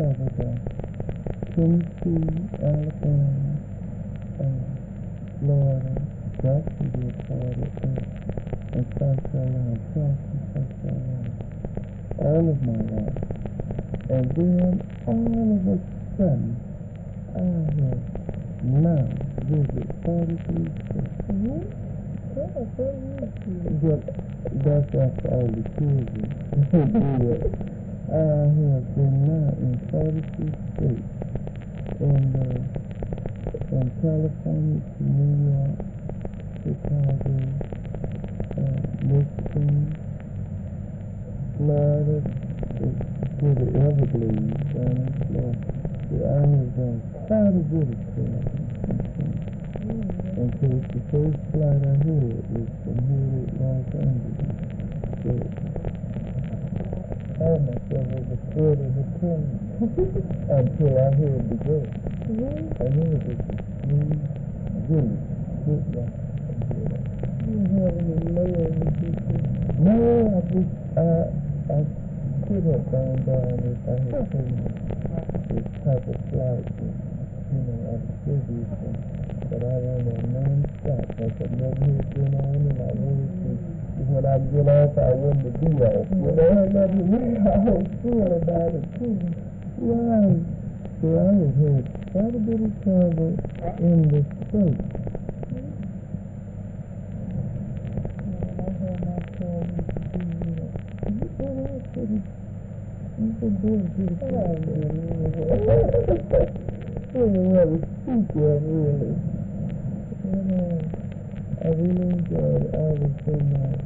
covered Tennessee, Alabama, Florida, Jacksonville, Florida, and South Carolina, Charleston, South Carolina, all of my life. And then all of a sudden, I have now visited 43 states. But that's after all the children. I have been now in 43 states. From California to New York, Chicago, Michigan, Florida, to the Everglades, down in Florida. I have done quite a bit of traveling. And so the first flight I had was from here to Los Angeles. So I myself was afraid of the plane until I heard the go. And it was just a smooth, really good ride. You have any layers with you? No, I could have gone down if I had taken this type of flight that, I was busy from. But I went on non-stop because I never had been on, and I wanted to, when I get off, I wanted to be off. And that's the way I feel about it too. Right. So I have had quite a bit of travel in the States. You've been doing pretty good. I really want to speak there, really. I really enjoyed it. I was in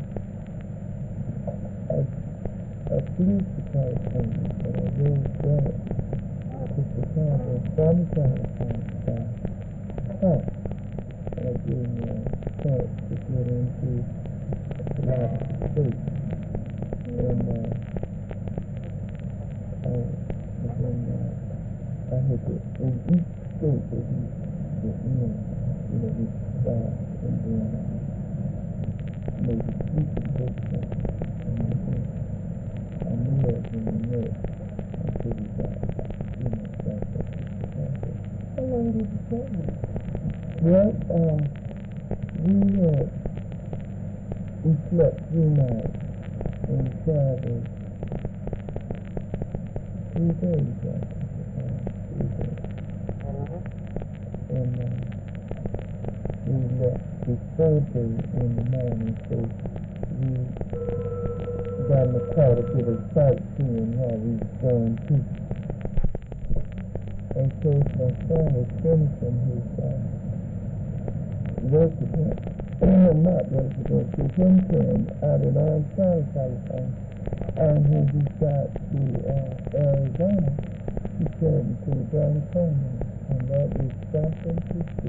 a police California, but I rode back to Chicago from California. I did start to get into a lot of states. And I had to, in each state that we start, and then maybe tweak it different. And I knew that in the next until we got, back up to Chicago. How long did you travel? Well, we slept 3 nights and traveled 3 days after. And we left before day in the morning, so we got in the car to get a sightseeing while we was going to. And so my son was finishing his resident, not resident, his intern out in Orange, California. And when we got to Arizona, he said to the Grand Canyon, and that is San Francisco.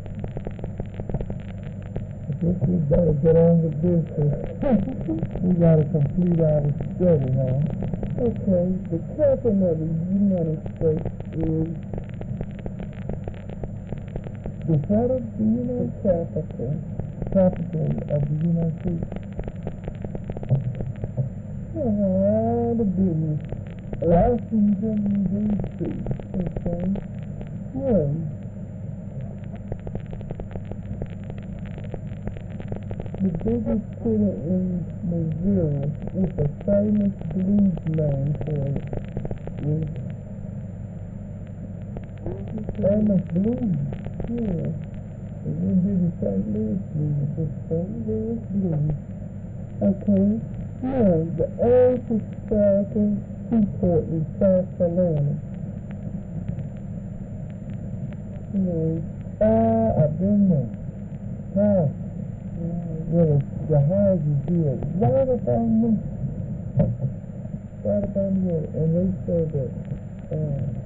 I guess we better get on with this. We gotta complete our study, huh? Okay, the capital of the United States is the head of the United capital of the United States. All the business. Washington, D.C. Okay. Well, the biggest city in Missouri is a famous blues man for it. Famous blues. Yeah. And we do the St. Louis blues. The St. Louis blues. Okay. Now, the oldest American seaport in South Carolina. I've been there. Well, the houses here, right up on the water, and they say that